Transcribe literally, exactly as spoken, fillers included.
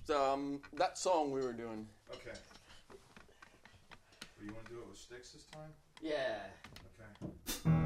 just um, that song we were doing. Okay. Well, you want to do it with sticks this time? Yeah. Okay.